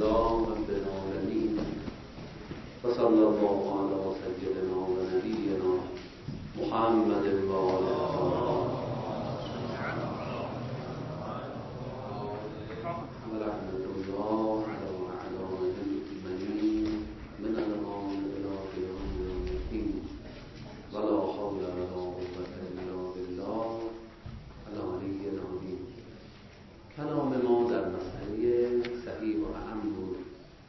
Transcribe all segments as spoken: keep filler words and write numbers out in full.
لله رب العالمین و صلی الله علی سیدنا و نبینا محمد و آله و رحمت الله علی اعدائه المؤمنین من الان الی قیام الدین ولا حول ولا قوة الا بالله العلی العظیم. کلام ما در مسئله صحیح و اعم بود.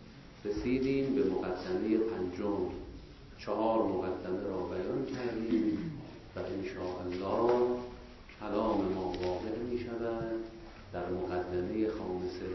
رسیدیم به مقدمه پنجم. چهار مقدمه را بیان کردیم و انشاءالله کلام ما واقع می شود در مقدمه خامسه.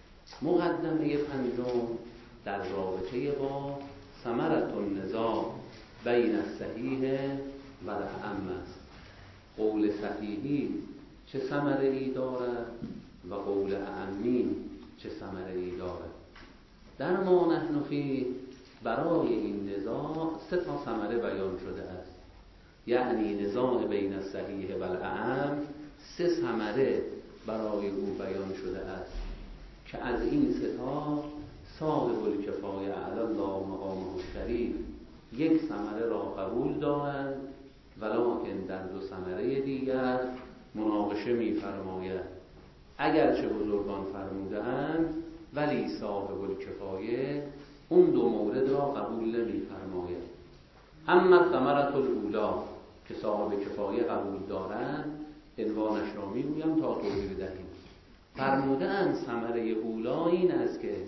مقدمه پنجم در رابطه با ثمرة النزاع بین الصحیح و الاعم است. قول صحیحی چه ثمره ای دارد و قول اعمی چه ثمره ای دارد. در ما نحن فی برای این نزاع سه تا ثمره بیان شده است، یعنی نزاع بین الصحیح و الاعم سه ثمره برای او بیان شده است که از این سه تا صاحب الکفایه علی الله مقامه الشریف یک ثمره را قبول دارند، ولکن در دو ثمره دیگر مناقشه می فرماید. اگرچه بزرگان فرمودند ولی صاحب الکفایه اون دو مورد را قبول نمی فرماید. اما ثمرة الاولی که صاحب کفایه قبول دارند عنوانش را می گویم تا توضیح بدهیم. فرمودند ثمره اولی این است که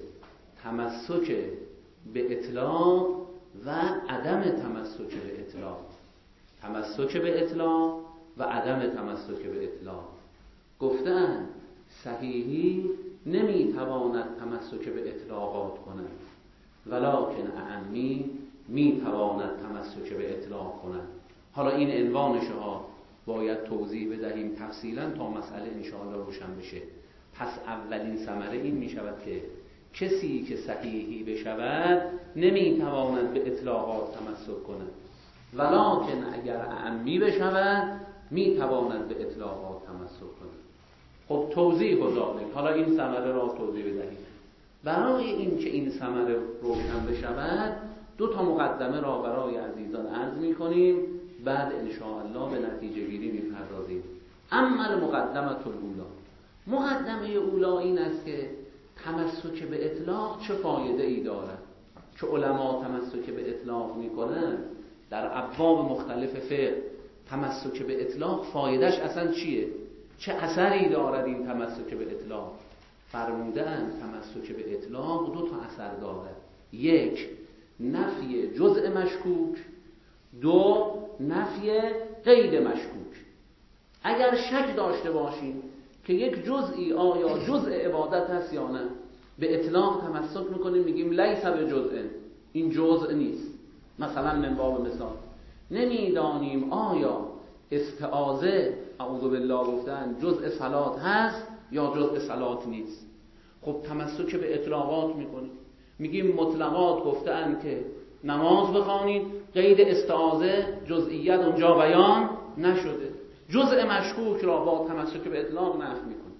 تمسک به اطلاق و عدم تمسک به اطلاق، تمسک به اطلاق و عدم تمسک به اطلاق. گفتند صحیحی نمیتواند تمسک به اطلاقات کند، ولکن اعمی میتواند تمسک به اطلاق کند. حالا این عنوانش ها باید توضیح بدهیم تفصیلا تا مسئله انشاءالله روشن بشه. پس اولین ثمره این میشود که کسی که صحیحی بشود نمیتواند به اطلاقات تمسک کند، ولکن اگر اعمی بشود میتواند به اطلاقات تمسک کند. خب توضیح و ذالک، حالا این ثمره را توضیح بدهیم. برای این که این ثمره روشن بشود دو تا مقدمه را برای عزیزان عرض می‌کنیم، بعد ان شاء الله به نتیجه گیری می‌پردازیم. اما مقدمه الاولی، مقدمه اولی این است که تمسک به اطلاق چه فایده ای دارد. که علما تمسک به اطلاق می‌کنند در ابواب مختلف فقه، تمسک به اطلاق فایدهش اصلا چیه؟ چه اثری دارد این تمسک به اطلاق؟ فرمودند تمسک به اطلاق دو تا اثر دارد. یک، نفی جزء مشکوک. دو، نفی غیر مشکوک. اگر شک داشته باشیم که یک جزئی آیا جزء عبادت هست یا نه، به اطلاق تمسک میکنیم، میگیم لیس به جزء، این جزء نیست. مثلا من باب مثال نمیدانیم آیا استعاذه اعوذ بالله گفتن جزء صلات هست یا جزء صلات نیست. خب تمسک به اطلاقات میکنیم، میگیم مطلقات گفتن که نماز بخوانید، قید استعاذه جزئیت اونجا بیان نشده، جزء مشکوک را با تمسک به اطلاق نفی میکنیم.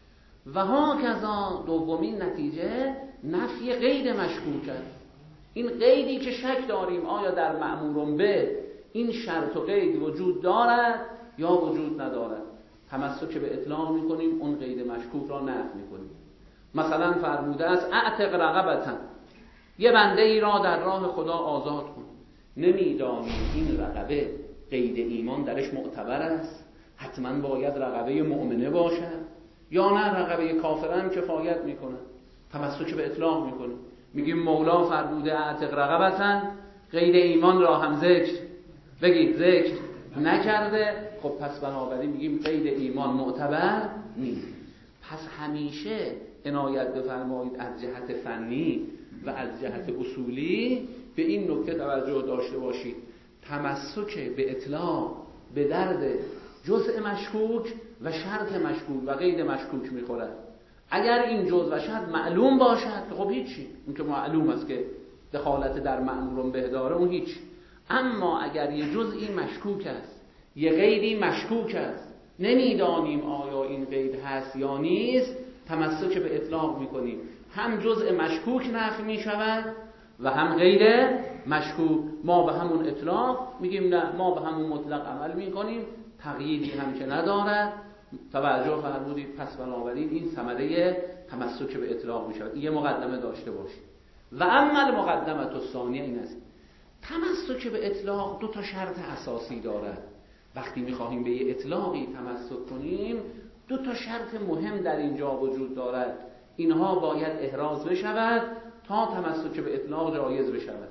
و هاکذا دومین نتیجه نفی قید مشکوک است. این قیدی که شک داریم آیا در مأمور به این شرط و قید وجود دارد یا وجود ندارد، تمسک به اطلاق میکنیم، اون قید مشکوک را نفی میکنیم. مثلا فرموده است اعتق رقبة، یه بنده ای را در راه خدا آزاد کن. نمیدانیم این رقبه قید ایمان درش معتبر است، حتما باید رقبه مؤمنه باشد یا نه رقبه کافره هم کفایت میکنه، تمسک به اطلاق میکنیم. میگیم مولا فرموده اعتق رقبة، قید ایمان را هم ذکر بگید ذکر نکرده، خب پس بنابراین میگیم قید ایمان معتبر نیست. پس همیشه عنایت بفرمایید از جهت فنی و از جهت اصولی به این نکته توجه داشته باشید. تمسک به اطلاق به درد جزء مشکوک و شرط مشکوک و قید مشکوک میخورد. اگر این جزء و شرط معلوم باشد خب هیچی، اون که معلوم است که دخالت در مأمور به داره اون هیچ. اما اگر یه جزئی مشکوک است، یه قیدی مشکوک است، نمیدانیم آیا این قید هست یا نیست، تمسک به اطلاق میکنیم. هم جزء مشکوک نفی می شود و هم غیر مشکوک. ما به همون اطلاق میگیم نه، ما به همون مطلق عمل میکنیم، تقییدی هم که ندارد. توجه فرمودید. پس بنابراین این ثمره تمسک به اطلاق می شود. یه مقدمه داشته باشید. و اما مقدمه الثانیه این است، تمسک به اطلاق دو تا شرط اساسی دارد. وقتی میخواهیم به یه اطلاقی تمسک کنیم دو تا شرط مهم در اینجا وجود دارد. اینها باید احراز بشود تا تمسک به اطلاق جایز بشود.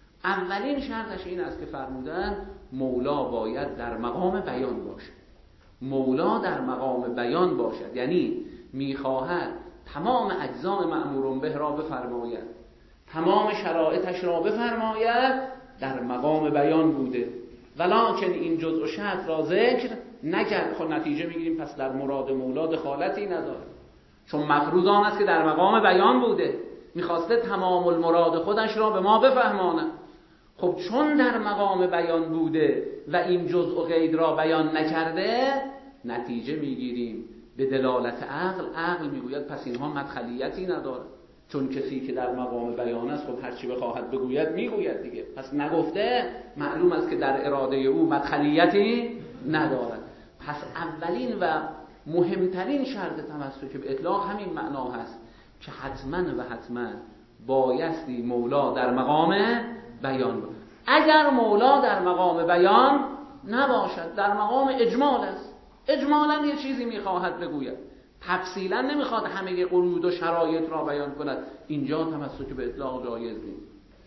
اولین شرطش این است که فرمودن مولا باید در مقام بیان باشد. مولا در مقام بیان باشد یعنی میخواهد تمام اجزاء مأمور به را بفرماید، تمام شرایطش را بفرماید، در مقام بیان بوده. ولکن این جزء و شرط را ذکر نکرد. خب نتیجه میگیریم پس در مراد مولا دخالتی نداره، چون مفروض آن است که در مقام بیان بوده، میخواسته تمام المراد خودش را به ما بفهماند. خب چون در مقام بیان بوده و این جزء و قید را بیان نکرده، نتیجه میگیریم به دلالت عقل. عقل میگوید پس اینها مدخلیتی نداره، چون کسی که در مقام بیان است خب هر چی بخواهد بگوید میگوید دیگه. پس نگفته معلوم است که در اراده او مدخلیتی ندارد. پس اولین و مهمترین شرط تمسک به اطلاق همین معنا هست که حتما و حتما بایستی مولا در مقام بیان باشد. اگر مولا در مقام بیان نباشد، در مقام اجمال است، اجمالا یه چیزی میخواهد بگوید، تفصیلا نمیخواد همه قیود و شرایط را بیان کند، اینجا تمسک به اطلاق جایز نیست.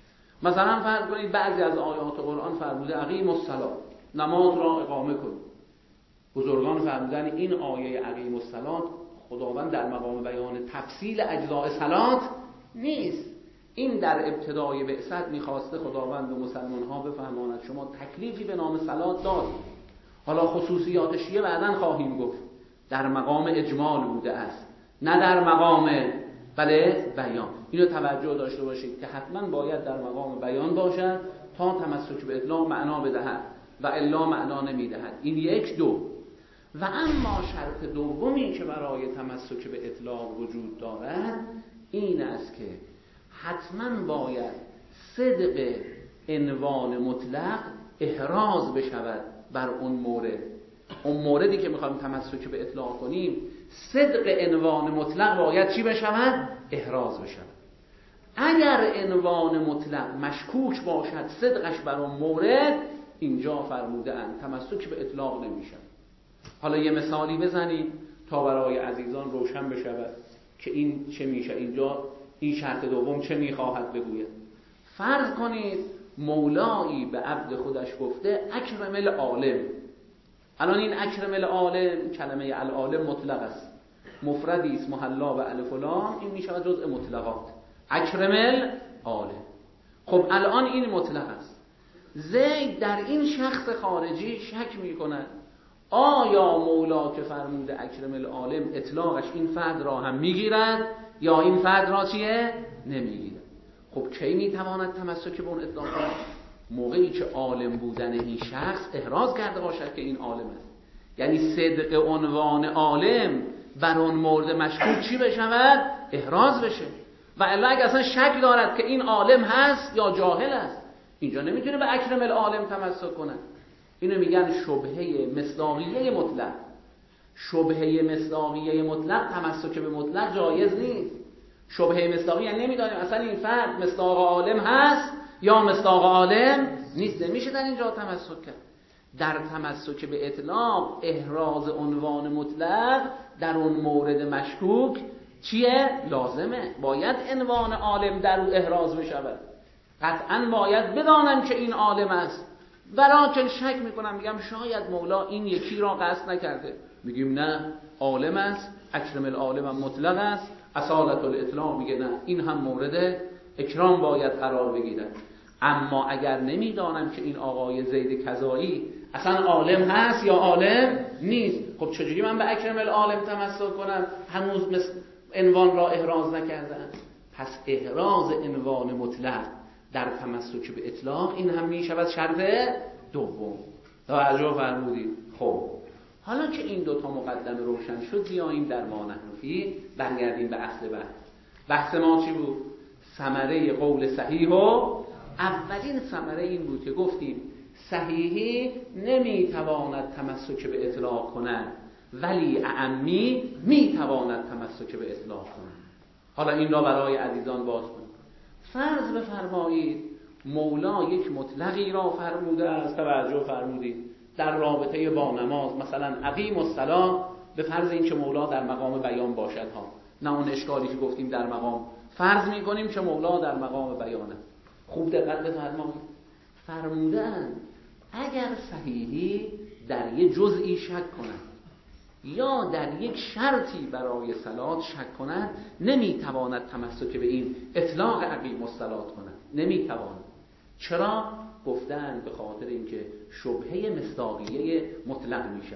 مثلا فرض کنید بعضی از آیات قرآن فرموده اقیم الصلاة، نماز را اقامه کنید. بزرگان فرمودن این آیه اقیم الصلاة خداوند در مقام بیان تفصیل اجزاء صلات نیست. این در ابتدای بعثت میخواسته خداوند به مسلمان ها بفهماند شما تکلیفی به نام صلات دارید. حالا خصوصیات شیعه بعداً خواهیم گفت، در مقام اجمال بوده است نه در مقام بله بیان. اینو توجه داشته باشید که حتما باید در مقام بیان باشد تا تمسک به اطلاق معنا بدهد و الا معنا نمیدهد. این یک. دو و اما شرط دومی که برای تمسک به اطلاق وجود دارد این است که حتما باید صدق عنوان مطلق احراز بشود بر اون مورد. اون موردی که میخوایم تمسک به اطلاق کنیم صدق عنوان مطلق باید چی بشود؟ احراز بشود. اگر عنوان مطلق مشکوک باشد صدقش بر اون مورد، اینجا فرموده اند تمسک به اطلاق نمیشود. حالا یه مثالی بزنیم تا برای عزیزان روشن بشود که این چه میشه، اینجا این شرط دوم چه میخواهد بگوید. فرض کنید مولایی به عبد خودش گفته اکرم العالم. الان این اکرم العالم کلمه العالم مطلق است، مفردی است محلا به الف و لام، این میشه جزء مطلقات. اکرم العالم. خب الان این مطلق است. زید در این شخص خارجی شک میکند آیا مولا که فرموده اکرم العالم اطلاقش این فرد را هم میگیرد یا این فرد را چیه؟ نمیگیرد. خب کی میتواند تمسک به اون اطلاق کند؟ موقعی که عالم بودن این شخص احراز کرده باشد که این عالم است. یعنی صدق عنوان عالم بر اون مورد مشکوک چی بشود؟ احراز بشه. و الا اگه اصلا شک دارد که این عالم هست یا جاهل است، اینجا نمیتونه به اکرم العالم تمسک کنه. اینو میگن شبهه مصداقیه مطلق. شبهه مصداقیه مطلق تمسک به مطلق جایز نیست. شبهه مصداقی یعنی نمیدانیم اصلا این فرد مصداق عالم هست یا مصداق عالم نیست، نمیشه در اینجا تمسک کرد. در تمسک به اطلاق احراز عنوان مطلق در اون مورد مشکوک چیه؟ لازمه. باید عنوان عالم در او احراز بشود. قطعا باید بدانم که این عالم است. ولیکن شک میکنم، میگم شاید مولا این یکی را قصد نکرده، میگیم نه عالم است، اکرم العالم هم مطلق است. اصالت الاطلاق میگه نه این هم مورد اکرام باید قرار بگیرد. اما اگر نمیدانم که این آقای زید کذایی اصلا عالم هست یا عالم نیست، خب چجوری من به اکرم العالم تمسک کنم؟ هنوز مثل عنوان را احراز نکردم. پس احراز عنوان مطلق در تمسک به اطلاق این هم میشود شرط دوم. توجه فرمودید؟ خب حالا که این دوتا مقدمه روشن شد، بیاییم در ما نحن فیه برگردیم به اصل بحث. بحث ما چی بود؟ ثمره قول صحیح و اولین ثمره این بود که گفتیم صحیحی نمیتواند تمسک به اطلاق کند ولی اعمی میتواند تمسک به اطلاق کند. حالا این را برای عزیزان باز کنیم. فرض بفرمایید مولا یک مطلقی را فرموده است، توجه فرمودید در رابطه با نماز، مثلا اقیم الصلاة، به فرض این که مولا در مقام بیان باشد ها، نه اون اشکالی که گفتیم در مقام، فرض میکنیم که مولا در مقام بیانه. خوب دقت بفرمایید، فرمودن اگر صحیحی در یک جزئی شک کند یا در یک شرطی برای صلات شک کند نمیتواند تمسک به این اطلاق اقیم الصلاة کند، نمیتواند. چرا؟ گفتن به خاطر اینکه شبهه مصداقیه مطلق میشود.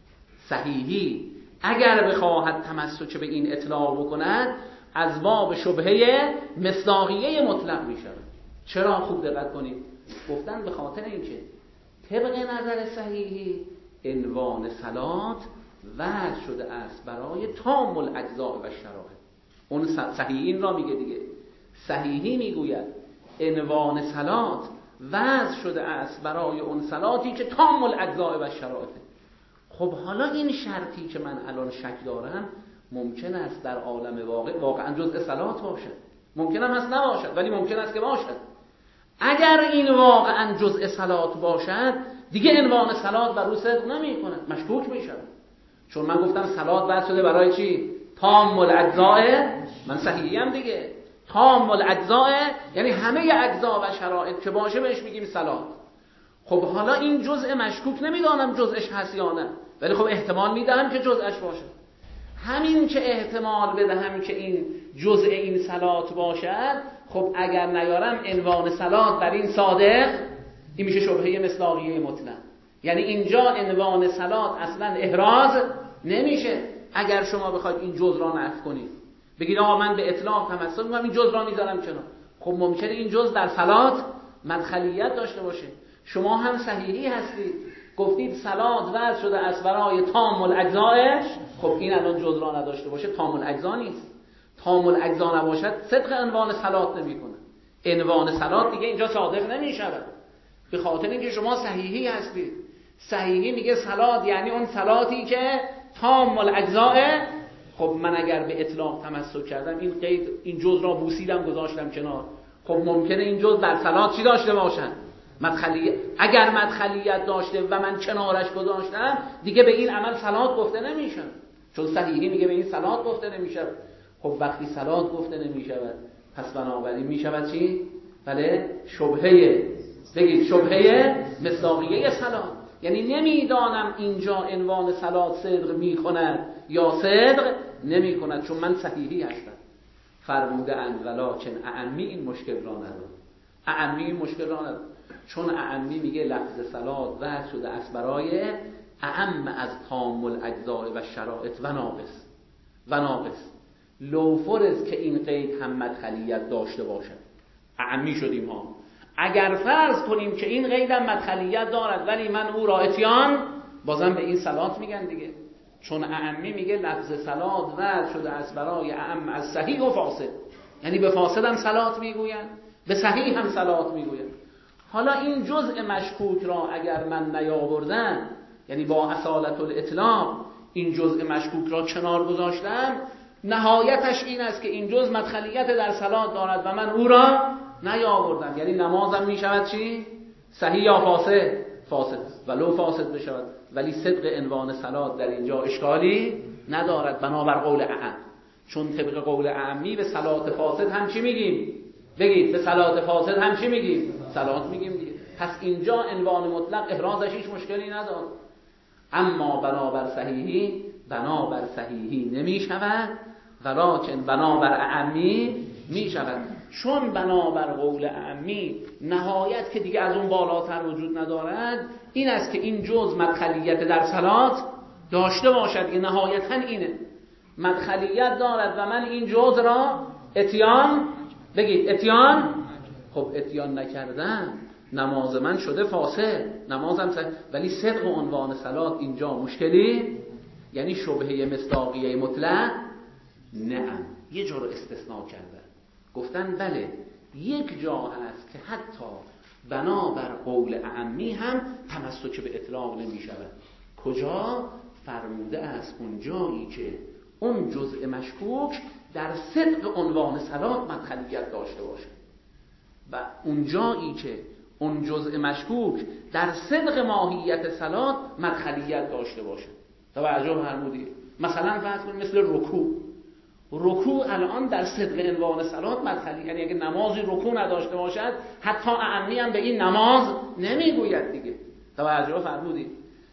صحیحی اگر بخواهد تمسک به این اطلاق بکند از باب شبهه مصداقیه مطلق میشود. چرا؟ خوب دقت کنید، گفتن به خاطر اینکه طبق نظر صحیحی عنوان صلات وضع شده است برای تام الاجزاء و شرائط. اون صحیحی این را میگه دیگه، صحیحی میگوید عنوان صلات وضع شده است برای اون صلاتی که تام الاجزاء و شرائطه. خب حالا این شرطی که من الان شک دارم ممکن است در عالم واقع واقعا جزء صلات باشد، ممکن هم هست نباشد، ولی ممکن است که باشد. اگر این واقعا جزء صلات باشد دیگه عنوان صلات بر رو صدق نمی کند، مشکوک می شود. چون من گفتم صلات وضع شده برای چی؟ تام الاجزاء، من صحیحی هم دیگه، تام الاجزاء یعنی همه اجزا و شرایط که باشه بهش میگیم صلات. خب حالا این جزء مشکوک نمیدانم جزءش هست یا نه، ولی خب احتمال میدهم که جزءش باشه. همین که احتمال بدهم که این جزء این صلات باشد، خب اگر نیارم عنوان صلات بر این صادق، این میشه شبهه مصداقیه مطلق. یعنی اینجا عنوان صلات اصلا احراز نمیشه. اگر شما بخواید این جزء را نفی کنید، بگید آقا من به اطلاق تمسک میکنم، این جزء را میذارم کنار، خب ممکنه این جزء در صلات مدخلیت داشته باشه. شما هم صحیحی هستید، گفتید صلات وضع شده است برای تام الاجزاء، خب این الان جزء را نداشته باشه تام الاجزا نیست. تام الاجزا نباشد صدق عنوان صلات نمیکنه، عنوان صلات دیگه اینجا صادق نمیشود، به خاطر اینکه شما صحیحی هستید. صحیحی میگه صلات یعنی اون صلاتی که تام الاجزاء. خب من اگر به اطلاق تمسک کردم، این قید این جزء را بوسیدم گذاشتم کنار، خب ممکنه این جزء در صلات چی داشته باشن؟ مدخلیت. اگر مدخلیت داشته و من کنارش گذاشتم دیگه به این عمل صلات گفته نمیشه، چون صحیحی میگه به این صلات گفته نمیشه. خب وقتی صلات گفته نمیشود پس بنابراین میشود چی؟ بله شبهه، بگید شبهه مصداقیه صلات. یعنی نمیدانم اینجا عنوان صلات صدق میکند یا صدق نمیکند، چون من صحیحی هستم. فرموده اند ولکن اعمی این مشکل را ندارد. اعمی این مشکل را ندارد، چون اعمی میگه لفظ صلات وضع شده است برای اعم از تام الاجزاء و شرائط و ناقص و ناقص. لو فرض که این قید هم مدخلیت داشته باشد، اعمی شدیم ها. اگر فرض کنیم که این قید هم مدخلیت دارد ولی من او را اتیان، بازم به این صلات میگن دیگه، چون اعمی میگه لفظ صلات وضع شده است برای اعم از صحیح و فاسد، یعنی به فاسد هم صلات میگوین، به صحیح هم صلات میگوین. حالا این جزء مشکوک را اگر من نیاوردم، یعنی با اصالت الاطلاق این جزء مشکوک را کنار گذاشتم، نهایتش این است که این جزء مدخلیت در صلات دارد و من او را نیاوردم، یعنی نمازم میشود چی؟ صحیح یا فاسد؟ فاسد. ولو فاسد بشود ولی صدق عنوان صلات در اینجا اشکالی ندارد بنابر قول اعم. چون طبق قول اعمی به صلات فاسد هم چی میگیم؟ بگید به صلات فاسد هم چی میگیم؟ صلات میگیم دیگه. پس اینجا عنوان مطلق احرازش هیچ مشکلی نداره. اما بنابر صحیحی بنابر صحیحی نمی شود، ولکن بنابر اعمی می شود. چون بنابر قول اعمی نهایت که دیگه از اون بالاتر وجود ندارد این است که این جزء مدخلیت در صلات داشته باشد، که نهایتا اینه مدخلیت دارد و من این جزء را اتیان، بگید اتیان، خب اتیان نکردم نماز من شده فاسد، نمازم صحیح، ولی صدق عنوان صلات اینجا مشکلی، یعنی شبهه مصداقیه مطلق نعم یه جا رو استثناء کردن، گفتن بله یک جا هست که حتی بنابر قول اعمی هم تمسک به اطلاق نمی شود. کجا؟ فرموده است اون جایی که اون جزء مشکوک در صدق عنوان صلات مدخلیت داشته باشه و اون جایی که اون جزء مشکوک در صدق ماهیت صلات مدخلیت داشته باشه. توجه فرمودید؟ مثلا فرض کنید مثل رکوع. رکوع الان در صدق عنوان صلات مدخلی، یعنی اگه نمازی رکوع نداشته باشد حتی اعمی هم به این نماز نمیگوید دیگه. توجه فرمودید؟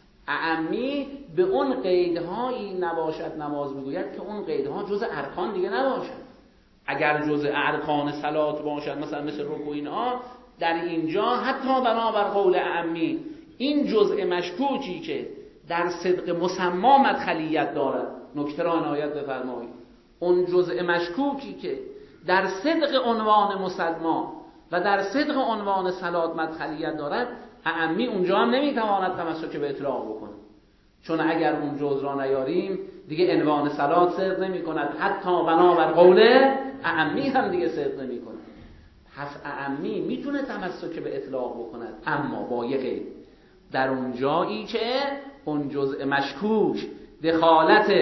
اعمی به اون قیدهایی نباشد نماز بگوید که اون قیدها جزء ارکان دیگه نباشد. اگر جزء ارکان صلات باشد مثلا مثل رکوع اینا، در اینجا حتی بنابر قول اعمی این جزء مشکوکی که در صدق مسما مدخلیت دارد، نکته را عنایت بفرمایید، اون جزء مشکوکی که در صدق عنوان مسما و در صدق عنوان صلات مدخلیت دارد، اعمی اونجا هم نمیتواند تمسک به اطلاق بکنه، چون اگر اون جزء را نیاریم دیگه عنوان صلات صدق نمی کند، حتی بنابر قول اعمی هم دیگه صدق نمی کند. پس اعمی میتونه تمسک به اطلاق بکند، اما با یه قید، در اون جایی که اون جزء مشکوک دخالت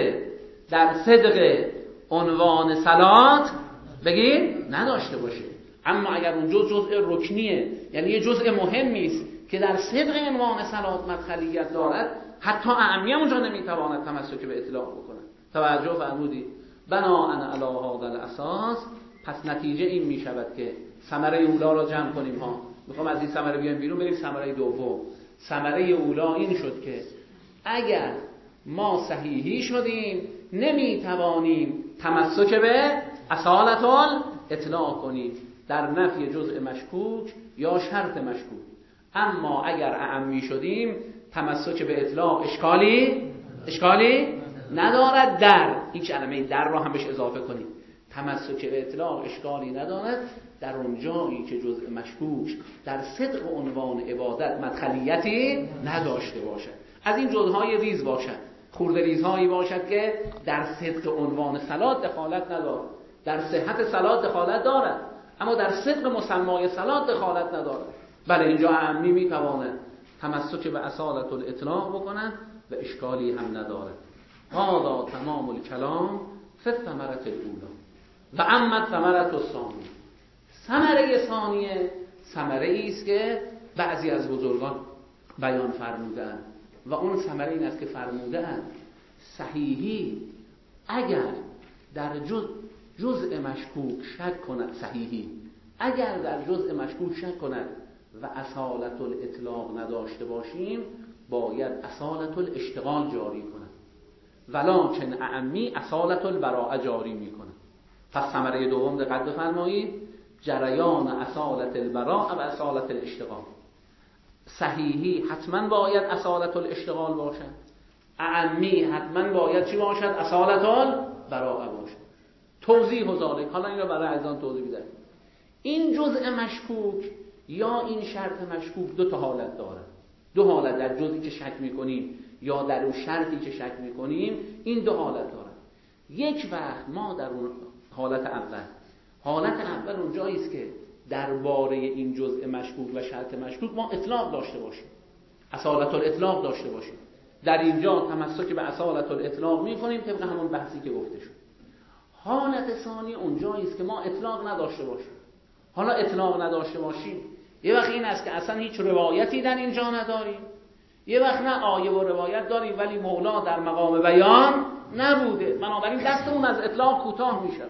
در صدق عنوان صلات بگید نداشته باشه. اما اگر اون جزء جزء رکنیه، یعنی یه جزء مهمی است که در صدق عنوان صلات مدخلیت دارد، حتی اعمی هم اونجا نمیتواند تمسک به اطلاق بکنه. توجه فرمودید؟ بناءً علی هذا الاساس، پس نتیجه این میشود که ثمره اولا را جمع کنیم ها. میخوام از این ثمره بیایم بیرون بریم ثمره دوم. ثمره اولا این شد که اگر ما صحیحی شدیم نمیتوانیم تمسک به اصالت الاطلاق کنیم در نفی جزء مشکوک یا شرط مشکوک. اما اگر اعمی شدیم تمسک به اطلاق اشکالی اشکالی ندارد. در این کلمه در را هم بهش اضافه کنیم، تمسک به اطلاق اشکالی ندارد در اون جایی که جزء مشکوک در صدق عنوان عبادت مدخلیتی نداشته باشد. از این جزءهای ریز باشد، خورده ریزهایی باشد که در صدق عنوان صلات دخالت ندارد، در صحت صلات دخالت دارد اما در صدق مسمای صلات دخالت ندارد. بله اینجا اعمی میتواند تمسک به اصالت الاطلاق بکنند و اشکالی هم ندارد. هذا تمام الکلام فی الثمرة الاولی و اما الثمرة الثانیه. ثمره ثانیه ثمره است که بعضی از بزرگان بیان فرمودند و اون ثمره این است که فرمودند صحیحی اگر در جز جزء مشکوک شک کند، صحیحی اگر در جزء مشکوک شک کند و اصالت الاطلاق نداشته باشیم باید اصالت الاشتغال جاری کند، ولکن اعمی اصالت البراءه جاری میکنه. پس ثمره دوم دقت بفرمایید، جریان اصالت البراءه و اصالت الاشتغال. صحیحی حتما باید اصالت الاشتغال باشد، اعمی حتما باید چی باشد؟ اصالت البراءه باشد. توضیح و ذالک، حالا این رو برای عزیزان توضیح بدم. این جزء مشکوک یا این شرط مشکوک دو تا حالت داره. دو حالت در جزئی که شک میکنیم یا در اون شرطی که شک میکنیم، این دو حالت داره. یک وقت ما در اون حالت اول، حالت اول اون جایی است که درباره این جزء مشکوک و شرط مشکوک ما اطلاق داشته باشیم، اصالت الاطلاق داشته باشیم. در اینجا تمسک به اصالت الاطلاق میکنیم طبق همون بحثی که گفته شد. حالت ثانی اون جایی است که ما اطلاق نداشته باشیم. حالا اطلاق نداشته باشیم یه وقت این است که اصلا هیچ روایتی در اینجا نداریم، یه وقت نه آیه و روایت داریم ولی مولا در مقام بیان نبوده، بنابراین دستمون از اطلاق کوتاه میشه.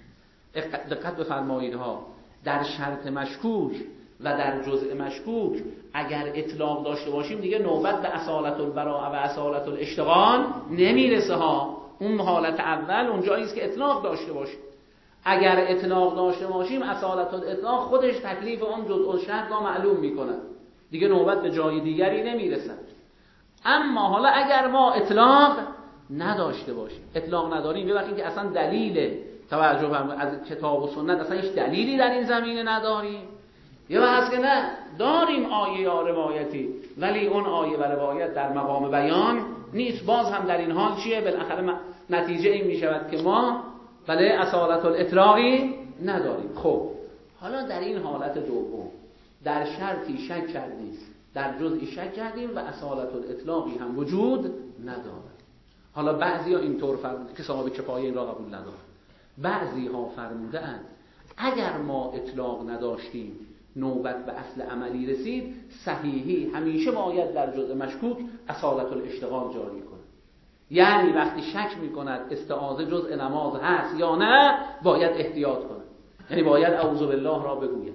دقت بفرمایید ها، در شرط مشکوک و در جزء مشکوک اگر اطلاق داشته باشیم دیگه نوبت به اصالت البراءه و اصالت الاشتغال نمیرسه ها. اون حالت اول اون جایی است که اطلاق داشته باشیم. اگر اطلاق داشته باشیم اصالت الاطلاق خودش تکلیف اون جزء شرط را معلوم میکنه، دیگه نوبت به جای دیگری نمیرسه. اما حالا اگر ما اطلاق نداشته باشیم، اطلاق نداریم، یه وقتی که اصلا دلیل توجه از کتاب و سنت اصلا هیچ دلیلی در این زمینه نداریم، یه وقت هست که نه داریم آیه یا روایتی ولی اون آیه و روایت در مقام بیان نیست، باز هم در این حال چیه؟ بالاخره نتیجه این می شود که ما بله اصالت الاطلاقی نداریم. خب حالا در این حالت دوم در شرطی شک کردیم، در جزئی شک کردیم و اصالت الاطلاقی هم وجود نداره. حالا بعضی ها اینطور فرموده که صاحب کفایه این را قبول نداره، بعضی ها فرموده اند اگر ما اطلاق نداشتیم نوبت به اصل عملی رسید، صحیحی همیشه باید در جزء مشکوک اصالت الاشتغال جاری کنه. یعنی وقتی شک میکند استعاذه جزء نماز هست یا نه باید احتیاط کنه، یعنی باید اعوذ بالله را بگوید.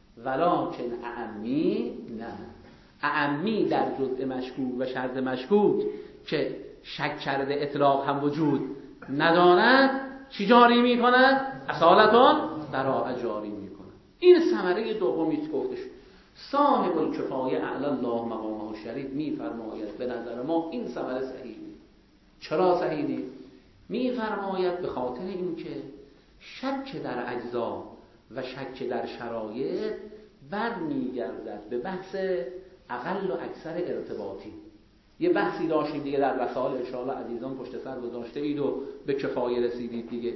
ولکن اعمی نه، اعمی در جزء مشکوک و شرط مشکوک که شک کرده اطلاق هم وجود ندارد چی جاری میکند؟ اصالتان براءه جاری میکند. این ثمره دومی است گفته شد. صاحب الکفایه اعلی الله مقامه الشریف میفرماید به نظر ما این ثمره صحیح نیست. چرا صحیح نیست؟ میفرماید به خاطر اینکه شک در اجزا و شک در شرایط برمیگردد به بحث اقل و اکثر ارتباطی. یه بحثی داشتیم دیگه در رسائل، ان شاء الله عزیزان پشت سر گذاشته اید و به کفایه رسیدید دیگه.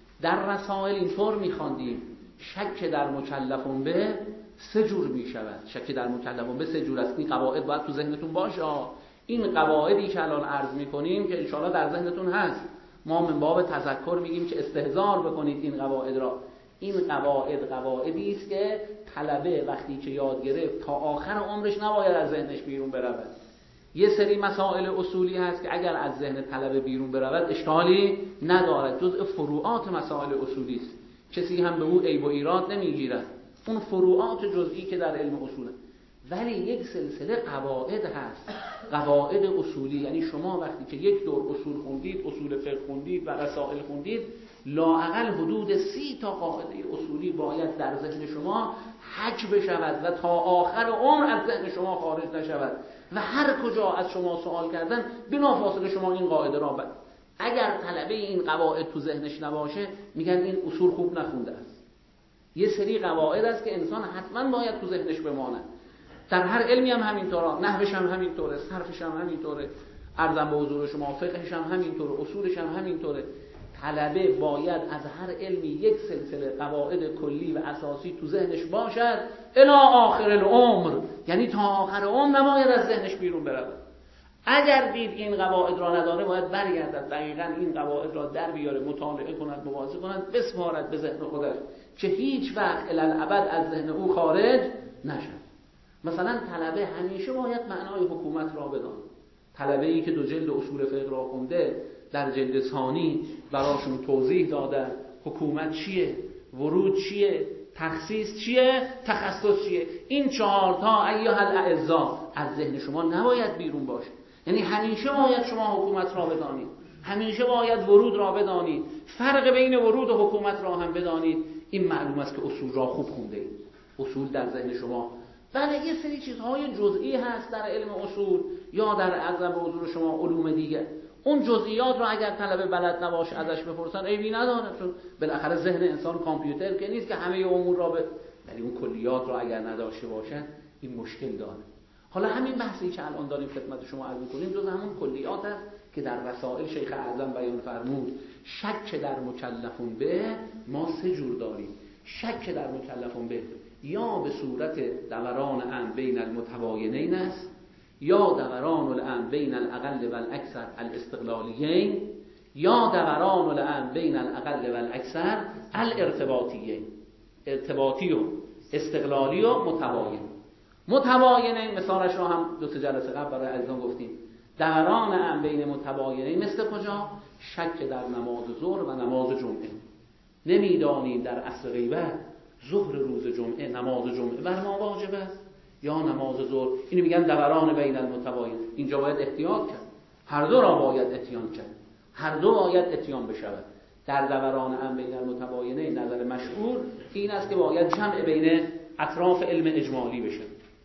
در رسائل اینطور میخواندیم شک در مکلفون به سه جور میشود. شک در مکلفون به سه جور است. این قواعد باید تو ذهنتون باشه. این قواعدی که الان عرض میکنیم که ان شاء الله در ذهنتون هست، ما من باب تذکر میگیم که استحضار بکنید این قواعد را. این قواعد قواعدی است که طلبه وقتی که یاد گرفت تا آخر عمرش نباید از ذهنش بیرون برود. یه سری مسائل اصولی هست که اگر از ذهن طلبه بیرون برود اشکالی ندارد، جزء فروعات مسائل اصولی است، کسی هم به او عیب و ایراد نمیگیرد، اون فروعات جزئی که در علم اصوله. ولی یک سلسله قواعد هست، قواعد اصولی، یعنی شما وقتی که یک دور اصول خوندید، اصول فقه خوندید و رسائل خوندید، لااقل حدود سی تا قاعده اصولی باید در ذهن شما حک بشود و تا آخر عمر از ذهن شما خارج نشود و هر کجا از شما سوال کردن بلافاصله شما این قاعده را بد. اگر طلبه این قواعد تو ذهنش نباشه میگن این اصول خوب نخونده است. یه سری قواعد است که انسان حتما باید تو ذهنش بماند. در هر علمی هم همینطوره، نحوش هم همینطوره، صرفش هم همینطوره، عرضم به حضور شما فقهش هم همینطوره، اصولش هم همینطوره. طلبه باید از هر علمی یک سلسله قواعد کلی و اساسی تو ذهنش باشد الی آخر العمر، یعنی تا آخر عمر نباید از ذهنش بیرون برود. اگر دید این قواعد را نداره باید برگردد دقیقاً این قواعد را در بیاره، مطالعه کند، مواظب کند، بسپارد به ذهن خودش که هیچ وقت الی الابد از ذهن او خارج نشد. مثلا طلبه همیشه باید معنای حکومت را بداند. طلبه‌ای که دو جلد اصول فقه را خونده در جلد ثانی براشون توضیح دادن حکومت چیه، ورود چیه، تخصیص چیه، تخصص چیه. این چهار تا ایها الاعضا از ذهن شما نباید بیرون باشه. یعنی همیشه باید شما حکومت را بدانید، همیشه باید ورود را بدانید، فرق بین ورود و حکومت را هم بدانید. این معلوم است که اصول را خوب خونده اید، اصول در ذهن شما. بله یه سری چیزهای جزئی هست در علم اصول یا در عرضم به حضور شما علوم دیگه، اون جزئیات رو اگر طلبه بلد نباشه ازش بپرسن عیبی نداره، چون بالاخره ذهن انسان کامپیوتر که نیست که همه امور را به، ولی اون کلیات رو اگر نداشته باشه این مشکل داره. حالا همین بحثی که الان داریم خدمت شما عرض می‌کنیم جز همون کلیات است که در رسائل شیخ اعظم بیان فرمود. شک در مکلفون به ما سه جور داریم. شک در مکلفون به یا به صورت دوران امر بین المتباینین است، یا دوران الامر بین الاقل و الاکثر الاستقلالیین، یا دوران الامر بین الاقل و الاکثر الارتباطیین. ارتباطی و استقلالی و متباین. متباینین مثالش رو هم دو سه جلسه قبل برای عزیزان گفتیم. دوران امر بین متباینین مثل کجا؟ شک در نماز ظهر و نماز جمعه. نمیدانیم در عصر غیبت ظهر روز جمعه نماز جمعه بر ما واجب است یا نماز ظهر. اینو میگن دوران بین المتباین. اینجا باید احتیاط کرد، هر دو را باید اتیان کرد، هر دو باید اتیان بشود. در دوران امر بین المتباینه نظر مشهور این است که باید جمع بین اطراف علم اجمالی بشه.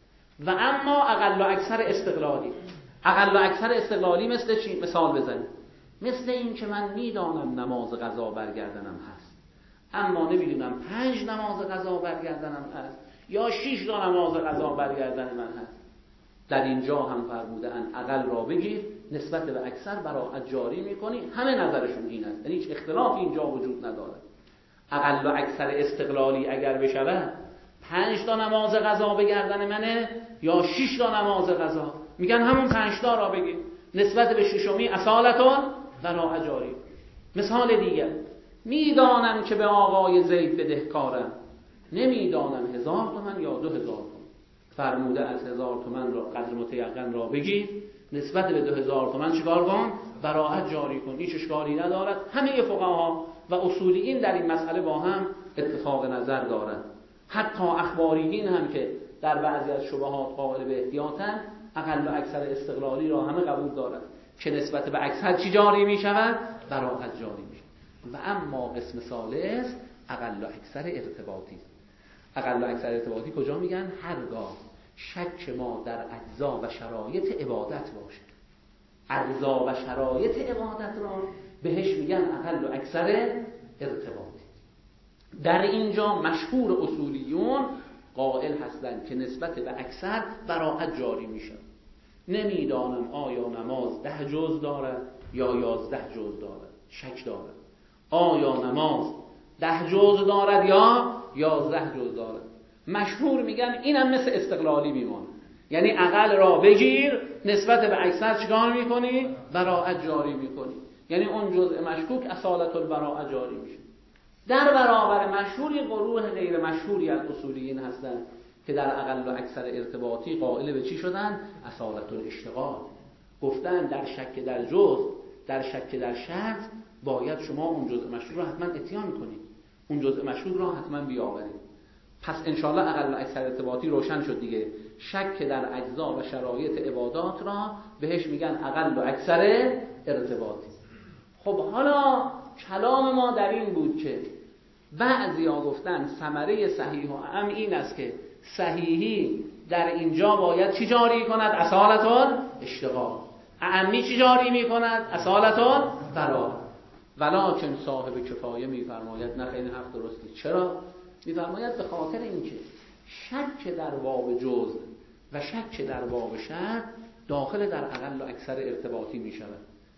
و اما اقل و اکثر استقلالی، اقل و اکثر استقلالی مثل چی؟ مثال بزنیم. مثل این که من میدانم نماز قضا برگردنم هست، اما نمیدونم پنج نماز قضا برگردنم هست یا شش تا نماز قضا برگردن من هست. در اینجا هم فرمودن اقل را بگیر، نسبت به اکثر براعت جاری میکنی. همه نظرشون این است، یعنی هیچ اختلافی اینجا وجود نداره. اقل و اکثر استقلالی اگر بشود، پنج تا نماز قضا به گردن منه یا شش تا نماز قضا، میگن همون پنج تا را بگیر، نسبت به ششمی اصالتون براعت جاری. مثال دیگر، میدانم که به آقای زید بدهکارم، نمیدانم هزار تومن یا دو هزار تومن. فرموده از هزار تومن را قدر متیقن را بگیر، نسبت به دو هزار تومن چیکار کن؟ براعت جاری کن. هیچ اشکالی ندارد. همه فقها و اصولیین در این مسئله با هم اتفاق نظر دارند. حتی اخباریین هم که در بعضی از شبهات قائل به احتیاطن، اقل و اکثر استقلالی را همه قبول دارند که نسبت به اکثر چی جاری می شود؟ براعت جاری می شود. و اما قسم ثالث اقل و اکثر ارتباطی. اقل و اکثر ارتباطی کجا میگن؟ هرگاه شک ما در اجزا و شرایط عبادت باشه. اجزا و شرایط عبادت را بهش میگن اقل و اکثر ارتباطی. در اینجا مشهور اصولیون قائل هستند که نسبت به اکثر براعت جاری میشه. نمیدانم آیا نماز ده جز دارد یا یازده جز دارد، شک دارد. آیا نماز ده جز دارد یا یازده جز دارد. مشهور میگن اینم مثل استقلالی میمونه، یعنی اقل را بگیر، نسبت به اکثر چیکار میکنی؟ براعت جاری میکنی. یعنی اون جزء مشکوک اصالت البراعت جاری میشه. در برابر مشهوری گروه غیر مشهوری از اصولیین هستن که در اقل و اکثر ارتباطی قائل به چی شدن؟ اصالت الاشتغال. گفتن در شک در جز، در شک در شرط باید شما اون جزء مشهور را حتما اتیان کنید، اون جزء مشهور را حتما بیاورید. پس انشالله اقل و اکثر ارتباطی روشن شد دیگه. شک در اجزا و شرایط عبادات را بهش میگن اقل و اکثر ارتباطی. خب حالا کلام ما در این بود که بعضیا گفتن ثمره صحیح و اعم این است که صحیحی در اینجا باید چی جاری کند؟ اصالتون اشتغال. اعمی چی جاری میکند؟ اصالتون براعت. ولکن صاحب کفایه میفرماید نه خیلی حرف درستی. چرا؟ میفرماید به خاطر اینکه شک در باب جزء و شک در باب شرط داخل در اقل و اکثر ارتباطی میشود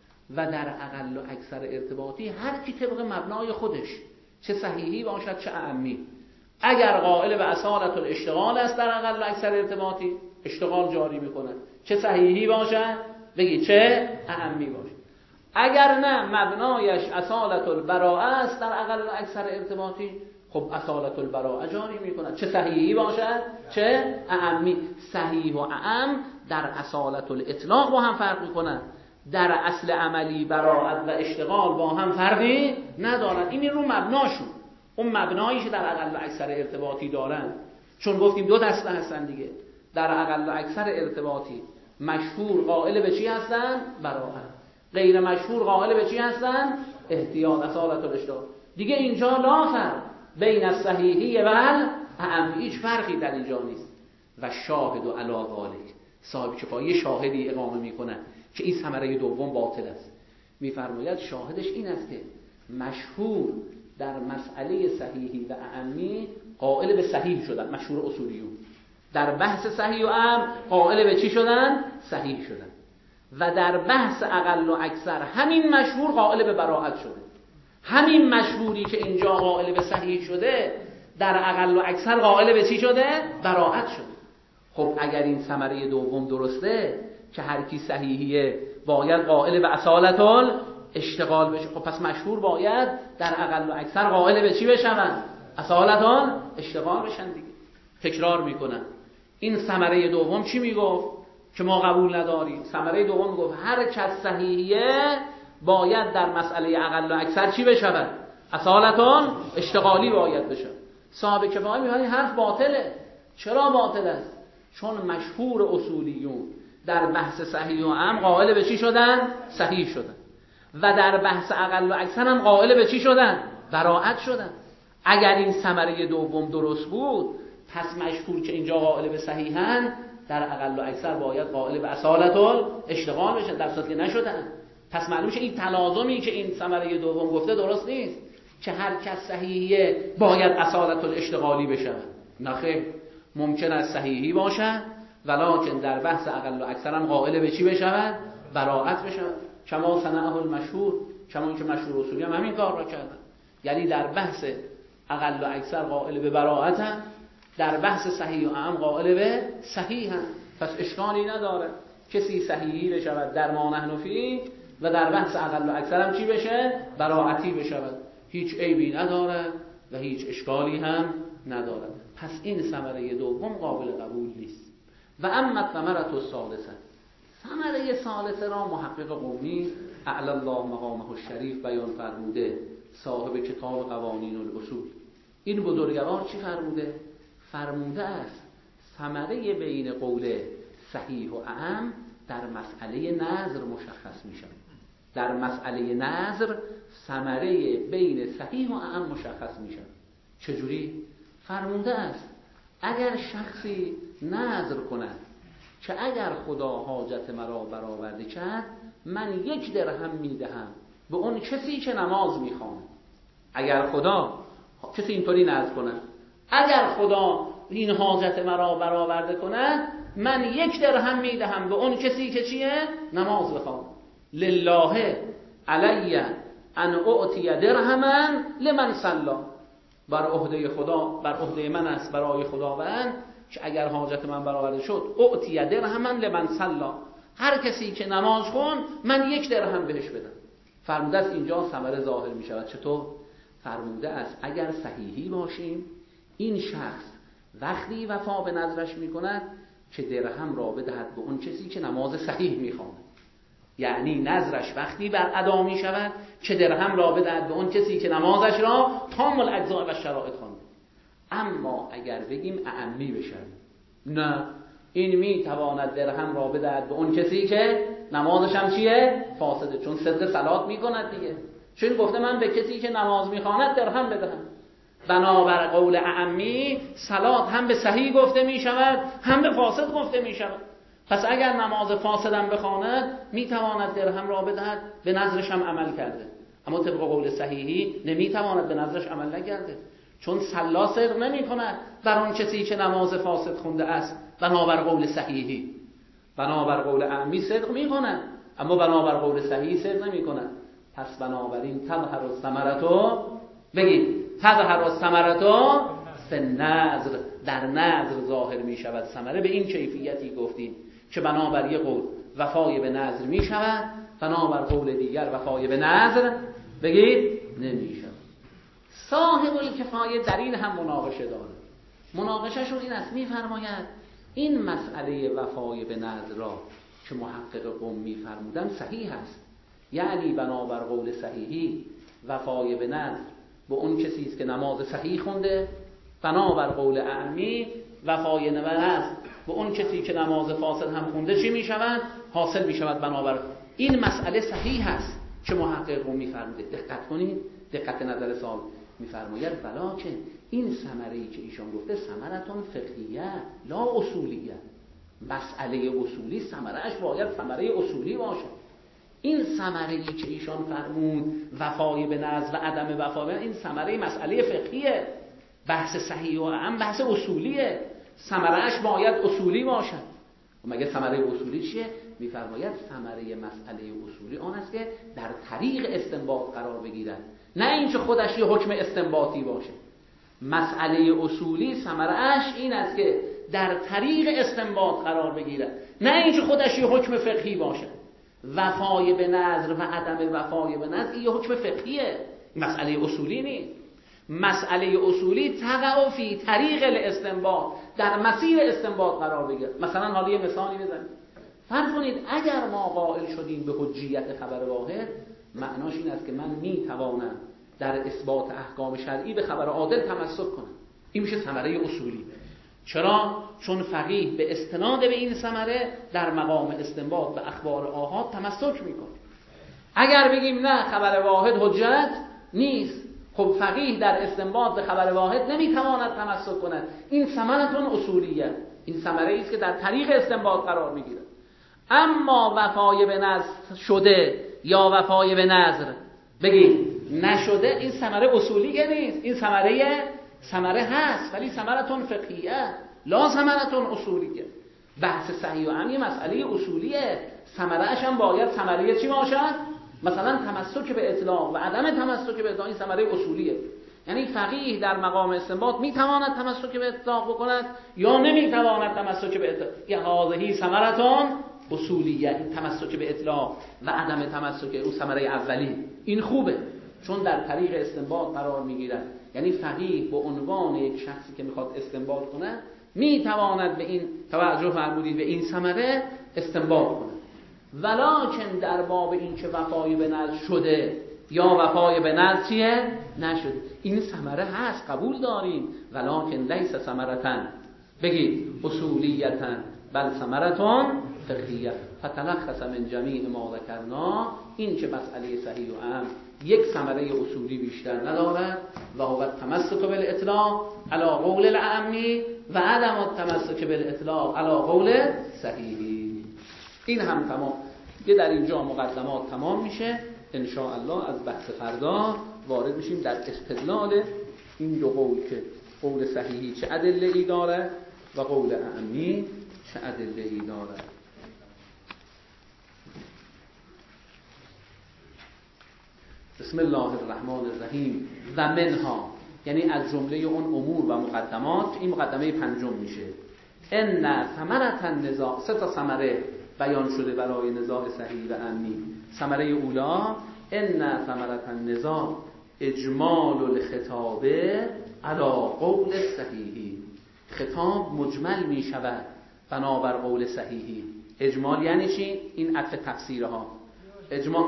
و در اقل و اکثر ارتباطی هر کی طبق مبنای خودش، چه صحیحی باشد چه اعمی، اگر قائل به اصالت الاشتغال است در اقل و اکثر ارتباطی اشتغال جاری میکند، چه صحیحی باشد بگی چه اعمی باشد. اگر نه مبنایش اصالت البراءه است در اقل و اکثر ارتباطی، خب اصالت البراءه جاری میکند، چه صحیحی باشد چه اعمی. صحیح و اعم در اصالت الاطلاق با هم فرق میکنند، در اصل عملی براءت و اشتغال با هم فرقی ندارند. این رو مبناشون، اون مبنایی که در اقل و اکثر ارتباطی دارن، چون گفتیم دو دسته هستن دیگه. در اقل و اکثر ارتباطی مشهور قائل به چی هستن؟ براءت. غیر مشهور قائل به چی هستن؟ احتیاط، اصالت الاشتغال. دیگه اینجا لا فرق بین الصحیحی و الاعمی، هیچ فرقی در اینجا نیست. و شاهد و علی ذالک، صاحب کفایه شاهدی اقامه میکنه که این ثمره دوم باطل است. میفرماید شاهدش این است که مشهور در مسئله صحیحی و اعمی قائل به صحیح شدن، مشهور اصولیون در بحث صحیح و اعم قائل به چی شدن؟ صحیح شدن. و در بحث اقل و اکثر همین مشهور قائل به براءت شده. همین مشهوری که اینجا قائل به صحیح شده در اقل و اکثر قائل به چی شده؟ براءت شده. خب اگر این ثمره دوم درسته که هر کی صحیحیه باید قائل به اصالت اشتغال بشه، خب پس مشهور باید در اقل و اکثر قائل به چی بشن؟ اصالت اشتغال بشن دیگه. تکرار میکنن. این ثمره دوم چی میگفت که ما قبول نداریم؟ ثمره دوم میگفت هر کس صحیحیه باید در مسئله اقل و اکثر چی بشود؟ اصالت اشتغالی باید بشه. صاحب کفایه میگه حرف باطله. چرا باطل است؟ چون مشهور اصولیون در بحث صحیح و اعم قائل به چی شدن؟ صحیح شدن. و در بحث اقل و اکثر هم قائل به چی شدن؟ براءت شدن. اگر این ثمره دوم درست بود، پس مشهور که اینجا قائل به صحیحن در اقل و اکثر باید قائل به اصالت اشتغال بشن، در صورتی که نشدن. پس معلوم شه این تلازمی که این ثمره دوم گفته درست نیست که هر کس صحیحیه باید اصالت اشتغالی بشه. نه خیر، ممکن است صحیحی باشه ولکن در بحث اقل و اکثر هم قائل به چی بشود؟ براءت بشود. کما صنعه المشهور، کما اینکه مشهور اصولی هم همین کار را کردن. یعنی در بحث اقل و اکثر قائل به براءت هم، در بحث صحیح و اعم قائل به صحیح هم. پس اشکالی نداره کسی صحیحی بشود در ما نحن فیه و در بحث اقل و اکثر هم چی بشه؟ براءتی بشود. هیچ عیبی نداره و هیچ اشکالی هم نداره. پس این ثمره دوم قابل قبول نیست. و اما ثمرة الثالثه، ثمره ثالثه را محقق قمی اعلی الله مقامه الشریف بیان فرموده، صاحب کتاب قوانین الاصول. این بزرگوار چی فرموده؟ فرموده است ثمره بین قول صحیح و اعم در مسئله نظر مشخص می شود. در مسئله نظر ثمره بین صحیح و اعم مشخص می شود. چجوری؟ فرموده است اگر شخصی نظر کند که اگر خدا حاجت مرا برآورده کرد من یک درهم میدهم به اون کسی که نماز میخواند. اگر خدا، کسی اینطوری نظر کند اگر خدا این حاجت مرا برآورده کند من یک درهم میدهم به اون کسی که چیه؟ نماز بخواند. لله علی ان اعطی درهما لمن صلی، بر عهده خدا، بر عهده من است برای خداوند که اگر حاجت من برآورده شد اعطی درهما لمن صلی، هر کسی که نماز خون من یک درهم بهش بدم. فرموده است اینجا ثمره ظاهر می شود. چطور؟ فرموده است اگر صحیحی باشیم این شخص وقتی وفا به نظرش می کند که درهم را بدهد به اون کسی که نماز صحیح می خواند. یعنی نظرش وقتی بر ادا می شود که درهم را بدهد به اون کسی که نمازش را تام الاجزاء و شرایط خوانده. اما اگر بگیم اعمی بشود، نه، این می تواند درهم را بدهد به اون کسی که نمازش هم چیه؟ فاسده، چون صدق صلات می کند دیگه. چون گفته من به کسی که نماز می خواند درهم بدهم. بنابر قول اعمی صلات هم به صحیح گفته می شود هم به فاسد گفته می شود. پس اگر نماز فاسدم بخواند می تواند درهم را بدهد، به نظرش هم عمل کرده. اما طبق قول صحیحی نمی تواند به نظرش عمل نکرده، چون صلا صدق نمی کند بر اون کسی که نماز فاسد خونده است. بنابر قول صحیحی، بنابر قول اعمی صدق می کند اما بنابر قول صحیحی صدق نمی کند. پس بنابراین تظهر الثمرة، بگید تظهر الثمرة فی النظر، در نظر ظاهر می شود ثمره. به این کیفیتی گفتیم که بنابر یک قول وفای به نظر می شود، بنابر قول دیگر وفای به نظر بگید نمی شود. صاحب الکفایه در این هم مناقشه داره. مناقشهشون این است، می فرماید این مسئله وفای به نظر را که محقق قمی فرمودن صحیح است، یعنی بنابر قول صحیحی وفای به نظر به اون کسی است که نماز صحیح خونده، بنابر قول اعمی وفای به نظر به اون کسی که نماز فاسد هم خونده چی می شود؟ حاصل می شود. بنابر این مسئله صحیح است که محقق قمی فرموده. دقت کنید، دقت نظر صاحب می فرماید ولکن این ثمره‌ای که ایشان گفته ثمرتون فقهیه لا اصولیه. مسئله اصولی ثمره‌اش باید ثمره اصولی باشه. این ثمره‌ای که ایشان فرمود وفای به نظر و عدم وفای به، این ثمره مسئله فقهیه. بحث صحیح و اعم بحث اصولیه، ثمره‌اش باید اصولی باشد. و مگه ثمره اصولی چیه؟ می‌فرماید ثمره مسئله اصولی آن است که در طریق استنباط قرار بگیرد، نه اینکه خودش یه حکم استنباطی باشه. مسئله اصولی ثمره‌اش این است که در طریق استنباط قرار بگیرد، نه اینکه خودش یه حکم فقهی باشه. وفای به نظر و عدم وفای به نظر یه حکم فقهیه، مسئله اصولی نیست. مسئله اصولی تقع فی طریق الاستنباط، در مسیر استنباط قرار بگیره. مثلا حالا یه مثالی بزنیم. فرض کنید اگر ما قائل شدیم به حجیت خبر واحد، معناش این است که من میتوانم در اثبات احکام شرعی به خبر عادل تمسک کنم. این میشه ثمره اصولی. چرا؟ چون فقیه به استناد به این ثمره در مقام استنباط به اخبار آحاد تمسک میکنه. اگر بگیم نه خبر واحد حجت نیست، خب فقیه در استنباط به خبر واحد نمیتواند تمسک کند. این ثمرتون اصولیه، این ثمره ای است که در طریق استنباط قرار میگیره. اما وفای به نظر شده یا وفای به نظر بگید نشده، این ثمره اصولیه نیست، این ثمره ثمره هست ولی ثمرتون فقهیه لا ثمرتون اصولیه. بحث صحیح و عام یه مسئله اصولیه، ثمره‌اش هم باید ثمره چی باشد؟ مثلا تمسک به اطلاق و عدم تمسک به اطلاق، این ثمره اصولیه. یعنی فقیه در مقام استنباط میتواند تمسک به اطلاق بکند یا نمیتواند تمسک به اطلاق. یه هذه ثمرتان اصولیه، این تمسک به اطلاق و عدم تمسک اون ثمره اولی. این خوبه چون در طریق استنباط قرار میگیرد. یعنی فقیه به عنوان یک شخصی که میخواد استنباط کنه میتواند به این توجه فرمودید به این ثمره استنباط کنه. ولکن در باب این که وفای به نظر شده یا وفای به نظر چیه؟ نشده، این ثمره هست قبول داریم، ولکن لیس ثمرتن، بگید اصولیتن بل ثمرتون فقهیه. فتلخص من جمیع ما ذکرنا، این که مسئله صحیح و عام یک ثمره اصولی بیشتر ندارد و هو التمسک بالاطلاق علی قول العامی و عدم التمسک بالاطلاق علی قول صحیحی. این هم تمام. یه در اینجا مقدمات تمام میشه. ان شاء الله از بحث فردا وارد میشیم در استدلال این دو قول که قول صحیحی چه ادله ای داره و قول عامی چه ادله ای داره. بسم الله الرحمن الرحیم. و منها، یعنی از جمله اون امور و مقدمات، این مقدمه پنجم میشه. ان ثمرة النزاع، سه تا ثمره بیان شده برای نزاع صحیح و عامی. ثمره اولا ان ثمرة النزاع اجمال الخطاب علی قول صحیحی. خطاب مجمل می شود بنابر قول صحیحی. اجمال یعنی چی؟ این عطف تفسیرها. اجمال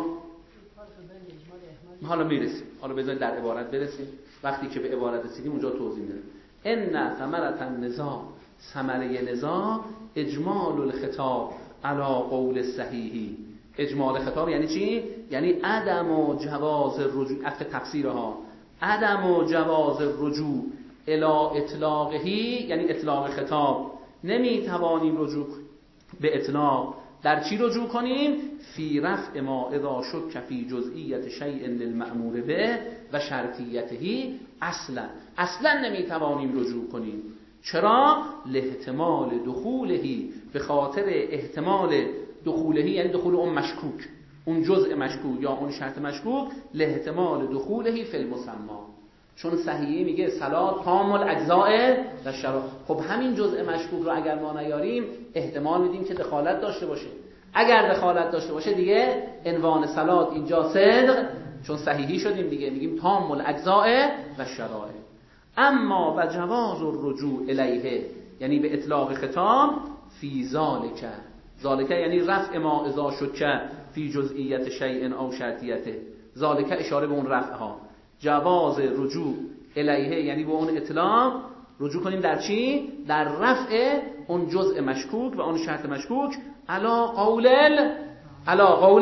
حالا میرسیم، حالا بذارید در عبارت برسیم. وقتی که به عبارت رسیدیم اونجا توضیح میدم. ان ثمرة النزاع، ثمره نزاع اجمال الخطاب علی قول صحیحی. اجمال خطاب یعنی چی؟ یعنی عدم و جواز الرجوع، عطف تفسیرها، عدم و جواز الرجوع الی اطلاقهی، یعنی اطلاق خطاب. نمیتوانیم رجوع به اطلاق در چی رجوع کنیم؟ فی رفع ما اذا شک فی جزئیت شیء للمأمور به و شرطیته. اصلا اصلا نمیتوانیم رجوع کنیم. چرا؟ لاحتمال دخولهی، به خاطر احتمال دخولهی، یعنی دخول اون مشکوک، اون جزء مشکوک یا اون شرط مشکوک، لاحتمال دخولهی فی المسمى. چون صحیحی میگه صلات تام الاجزاء و شرط. خب همین جزء مشکوک رو اگر ما نیاریم احتمال میدیم که دخالت داشته باشه. اگر دخالت داشته باشه دیگه عنوان صلات اینجا صدق، چون صحیحی شدیم دیگه، میگیم تام الاجزاء و شرائع. اما و جواز الرجوع الیه، یعنی به اطلاق خطاب، فی ذالک، ذالک یعنی رفع ما اذا شک فی جزئیت شیء او شرطیته. ذالک اشاره به اون رفع ها. جواز رجوع الیه یعنی به اون اطلاق رجوع کنیم در چی؟ در رفع اون جزء مشکوک و اون شرط مشکوک علا قول علا قول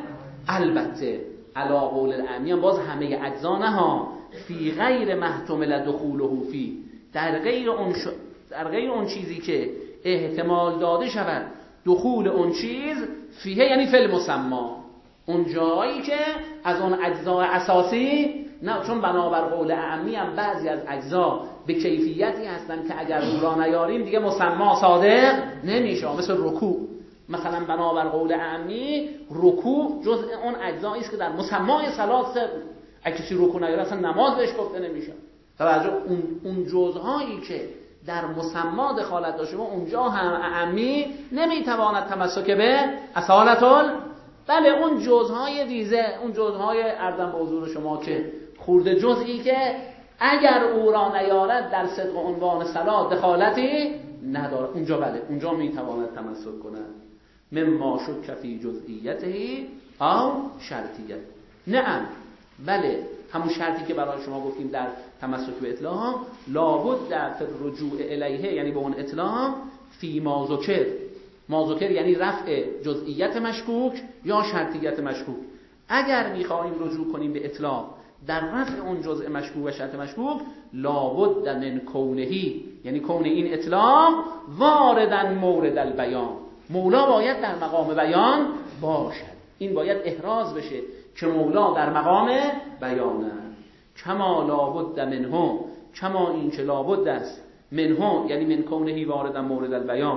البته علا قول العامی، باز همه اجزا نه ها، فی غیر محتمل دخوله فی، در غیر اون ش... در غیر اون چیزی که احتمال داده شود دخول اون چیز فیه، یعنی فی المسمى، اون جایی که از اون اجزا اساسی نه. چون بنابر قول عامی هم بعضی از اجزا به کیفیتی هستن که اگر اون را نیاریم دیگه مسمى صادق نمیشه. مثل رکوع، مثلا بنابر قول عامی رکوع جزء اون اجزایی است که در مسمى صلات صدق. اگه کسی رکوع نیاره اصلا نماز بهش گفته نمیشه. توجه، اون اون جزءهایی که در مسمى دخالت داشته باشه اونجا هم عامی نمیتواند تمسک به اصالت. بله اون جزءهای ریزه، اون جزءهای ارزم به حضور شما که خورده جزئی که اگر او را نیارد در صدق عنوان صلات دخالتی نداره، اونجا بله اونجا میتواند تمسک کند. مما شک فی جزئیته او شرطیت. نعم بله، همون شرطی که برای شما گفتیم در تمسک به اطلاق، لابد در رجوع الیه یعنی به اون اطلاق، فی ما ذکر، ما ذکر یعنی رفع جزئیت مشکوک یا شرطیت مشکوک. اگر میخواهیم رجوع کنیم به اطلاق در رفع اون جزء مشکوک و شرط مشکوک، لابد من کونهی، یعنی کون این اطلاق واردن مورد البیان، مولا باید در مقام بیان باشد. این باید احراز بشه که مولا در مقام بیانه. کما لابد منه، کما این که لابد است منه یعنی من کونهی واردن مورد البیان،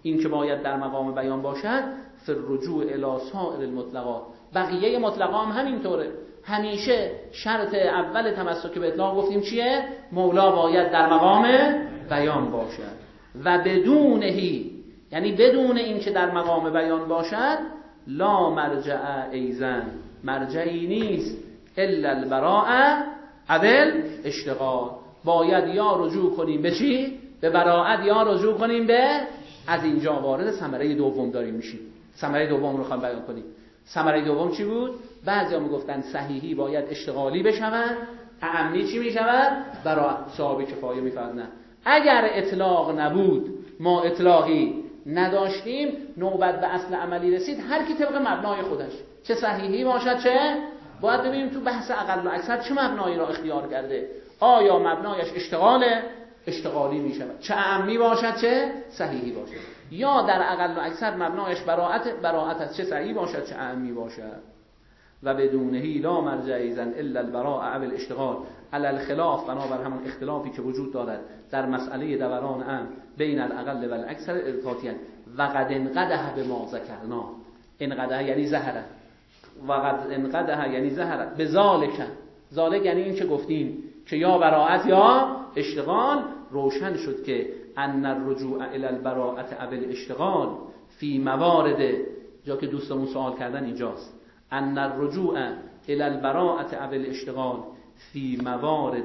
این که باید در مقام بیان باشد فی الرجوع الی سائر المطلقات. بقیه مطلقا هم همینطوره. همیشه شرط اول تمسک به اطلاق گفتیم چیه؟ مولا باید در مقام بیان باشد و بدونهی، یعنی بدون این که در مقام بیان باشد، لا مرجع ایزن، مرجعی نیست الا البراءه اول اشتغال. باید یا رجوع کنیم به چی؟ به براءت، یا رجوع کنیم به، از اینجا وارد ثمره دوم داریم میشیم. ثمره دوم رو خواهم بیان کنیم. ثمره دوم چی بود؟ بعضیا میگفتن صحیحی باید اشتغالی بشود، اعمی چی میشود؟ براءت صاحب کفایه میفرد. نه، اگر اطلاق نبود، ما اطلاقی نداشتیم، نوبت به اصل عملی رسید، هر کی طبق مبنای خودش، چه صحیحی باشد چه، باید ببینیم تو بحث اقل و اکثر چه مبنایی را اختیار کرده. آیا مبنایش اشتغاله؟ اشتغالی می شود. چه اعمی باشد چه صحیحی باشد. یا در اقل و اکثر مبنایش براءت، براءت از چه صحیحی باشد چه اعمی باشد. و بدونهی لا مرجع ایزن الا البراء او الاشتغال علی الخلاف، بنابر همون اختلافی که وجود دارد در مسئله دوران ام بین الاقل و الاکثر ارتاطیان. و قد انقدح به ما ذکرنا، انقدح یعنی ظهر، و قد انقدح یعنی ظهر به ذالک، ذالک یعنی این که گفتیم که یا براءت یا اشتغال. روشن شد که ان الرجوع الی البراءت او الاشتغال فی موارد، جا که دوستمون سوال کردن اینجاست، ان الرجوع الی البراءت او الاشتغال فی موارد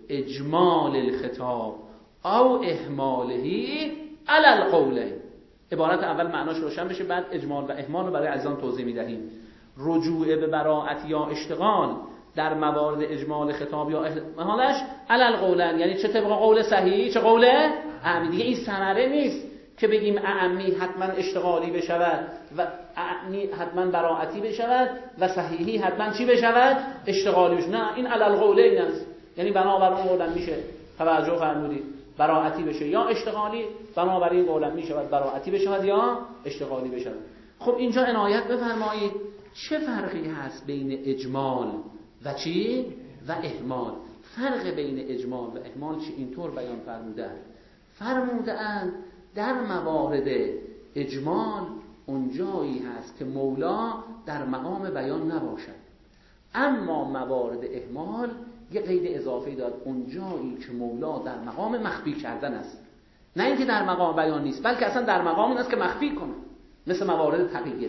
اجمال الخطاب او اهمالهی علی القولین. عبارت اول معناش روشن بشه، بعد اجمال و اهمال رو برای عزیزان توضیح میدهیم. رجوع به براءت یا اشتغال در موارد اجمال خطاب یا اهمالش علی القولین، یعنی چه طبق قول صحیحی چه قول اعمی. دیگه این ثمره نیست که بگیم اعمی حتما اشتغالی بشود و اعمی حتما براءتی بشود و صحیحی حتما چی بشود؟ اشتغالی بشود. نه، این علی القولین است، یعنی بنابر اون قولن میشه، توجه فرمودید، براءتی بشه یا اشتغالی، بنابر این قولن میشود براءتی بشود یا اشتغالی بشود. خب اینجا عنایت بفرمایید چه فرقی هست بین اجمال و چی؟ و اهمال. فرق بین اجمال و اهمال چی؟ اینطور بیان فرمودند. فرمودند در موارد اجمال اونجایی هست که مولا در مقام بیان نباشد، اما موارد اهمال یه قید اضافی داد، اونجایی که مولا در مقام مخفی کردن است، نه اینکه در مقام بیان نیست، بلکه اصلا در مقام این است که مخفی کنه. مثل موارد تقیه.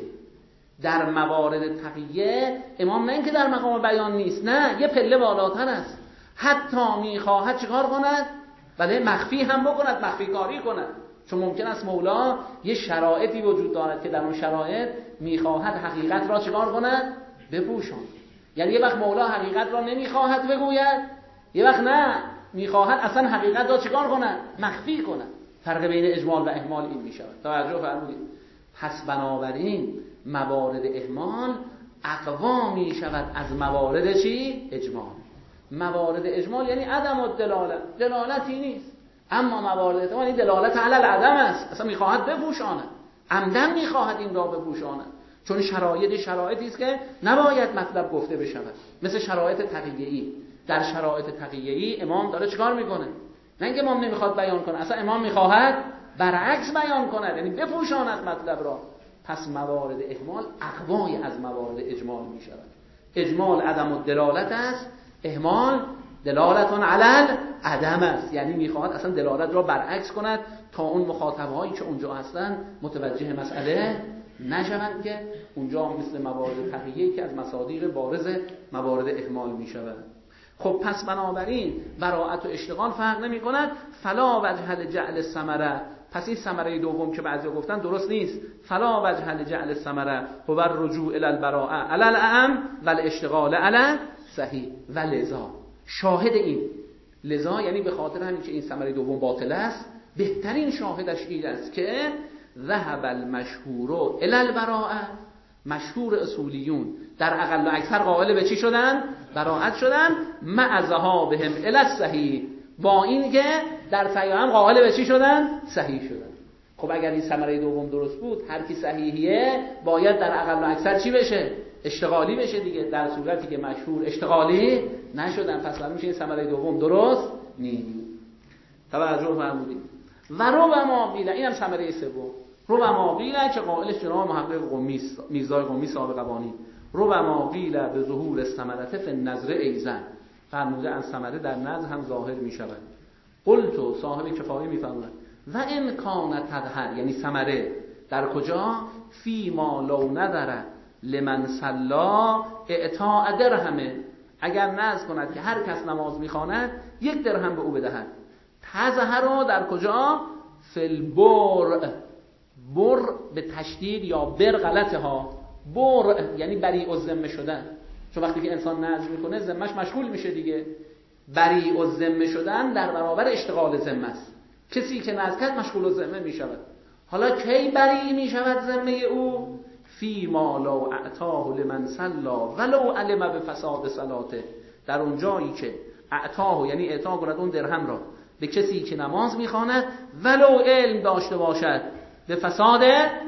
در موارد تقیه امام نه اینکه در مقام بیان نیست، نه، یه پله بالاتر است، حتی میخواهد چیکار کند؟ بله، مخفی هم بکند، مخفی کاری کند. چون ممکن است مولا یه شرایطی وجود دارد که در اون شرایط میخواهد حقیقت را چیکار کند؟ بپوشاند. یعنی یه وقت مولا حقیقت را نمیخواهد بگوید، یه وقت نه، میخواهد اصلا حقیقت را چیکار کند؟ مخفی کند. فرق بین اجمال و اهمال این میشود. توجه فرمودید. پس بنابراین موارد اهمال اقوا میشود از موارد چی؟ اجمال. موارد اجمال یعنی عدم الدلاله، دلالتی نیست. اما موارد احتمال این دلالت علی العدم است، اصلا میخواهد بپوشاند، عمدن میخواهد این را بپوشاند، چون شرایط شرایطی است که نباید مطلب گفته بشود. مثل شرایط تقیه‌ای. در شرایط تقیه‌ای امام داره چیکار میکنه؟ نه اینکه امام نمیخواد بیان کنه، اصلا امام میخواهد برعکس بیان کند، یعنی بپوشاند مطلب را. پس موارد اهمال اقوای از موارد اجمال میشود. اجمال عدم الدلالت است، اهمال دلالتون علل عدم است، یعنی میخواهد اصلا دلالت را برعکس کند تا اون مخاطبهایی که اونجا هستن متوجه مسئله نشوند، که اونجا مثل موارد تقیه‌ای که از مصادیق بارز موارد اهمال میشود. خب پس بنابراین براءت و اشتغال فرق نمی کند. فلا وجه لجعل الثمره، پس این ثمره دوم که بعضیا گفتن درست نیست. فلا وجه لجعل الثمره هو الرجوع الی البراءه علی الاعم و الاشتغال علی صحیح و لذا. شاهد این لذا یعنی به خاطر همین که این ثمره دوم باطل است، بهترین شاهدش این است که ذهب المشهور الی البراءه، مشهور اصولیون در اقل و اکثر قائل به چی شدن؟ براءت شدن، مع ذهابهم الی الصحیح، با این که در صحیح هم قائل به چی شدن؟ صحیح شدن. خب اگر این ثمره دوم درست بود، هر کی صحیحیه باید در اقل و اکثر چی بشه؟ اشتغالی بشه دیگه، در صورتی که مشهور اشتغالی نشدن، پس معلوم میشه این ثمره دوم درست نیست. توجه فرمودید. و رو و ما بیله، اینم ثمره سوم. ربما قیل که قائلش جناب محقق قمی میرزای قمی صاحب قوانی، ربما قیل به ظهور ثمرة فی النظر ایضا، فرموده از ثمره در نظر هم ظاهر می شود. قلت، صاحب کفایه می فرماید و ان کان تظهر، یعنی ثمره در کجا؟ فی ما لو نظر لمن صلا اعطاء درهمه، اگر نظر کند که هر کس نماز میخواند یک درهم به او بدهد. تظهر در کجا؟ فی البر، بر به تشدید یا بر غلطه ها، بر یعنی بریء الذمه شدن، چون وقتی که انسان نظر میکنه ذمهش مشغول میشه دیگه. بریء الذمه شدن در برابر اشتغال ذمه است. کسی که نظر کرد مشغول الذمه میشود. حالا کی بریء میشود ذمه او؟ فی ما لو اعطاه لمن صلا ولو علم بفساد صلاته، در اون جایی که اعطاه یعنی اعطا کند اون درهم را به کسی که نماز میخواند ولو علم داشته باشد به فساد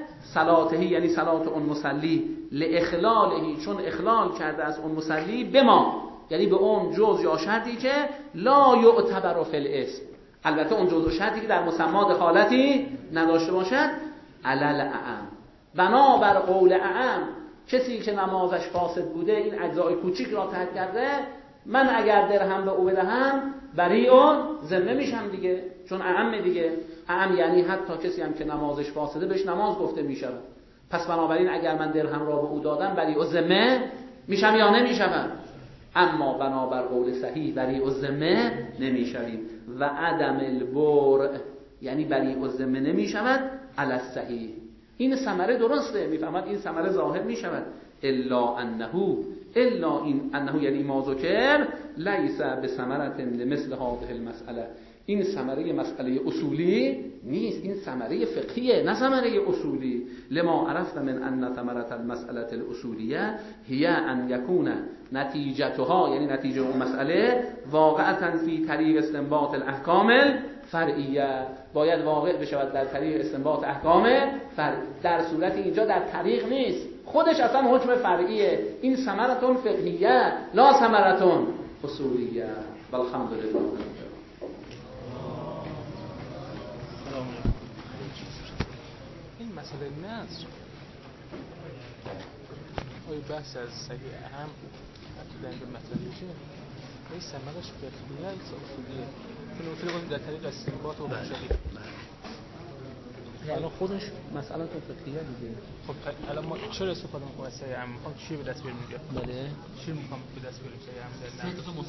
صلاته، یعنی صلات اون مصلی، لاخلالهی، چون اخلال کرده از اون مصلی، به ما یعنی به اون جز یا شرطی که لا یعتبر فی الاسم، البته اون جز و شرطی که در مسما دخالتی نداشته باشد، علل اعم، بنابر قول اعم کسی که نمازش فاسد بوده این اجزای کوچیک را ترک کرده، من اگر درهم به او بدهم بریء ذمه میشم دیگه، چون اعم دیگه. اعم یعنی حتی کسی هم که نمازش فاسده بهش نماز گفته میشود. پس بنابراین اگر من درهم را به او دادم بریء ذمه میشم یا نمیشم؟ اما بنابر قول صحیح بریء ذمه نمیشویم و عدم البر یعنی بریء ذمه نمیشود علی الصحیح. این ثمره درسته، میفهمد این ثمره ظاهر میشود، الا انه، الا این انه یعنی ما ذکر لیس بثمرة لمثل هذه المسأله، این ثمره مسئله اصولی نیست، این ثمره فقهیه نه ثمره اصولی. لما عرفت من ان ثمرة المسأله الاصولیه هی ان یکون نتیجتها، یعنی نتیجه اون مسئله، واقعا فی طریق استنباط الاحکام فرعیه، باید واقع بشود در طریق استنباط احکام فرعی. در صورت اینجا در طریق نیست، خودش اصلا حکم فرعیه. این ثمرة فقهیه لا ثمرة اصولیه. والحمد لله. این مسئله نظر آیا بحث از صحیح اهم در این مطلب میشه؟ این ثمرش فقهیه یا اصولیه؟ چون اصولی گفتیم در طریق استنباط و مشاهده. الان خودش مسئله تو فقهیه دیگه. خب الان ما چرا استفاده می‌کنیم از صحیح اهم؟ می‌خوام چی به دست بیاریم اینجا؟ بله. چی می‌خوام به دست بیاریم صحیح اهم در نظر؟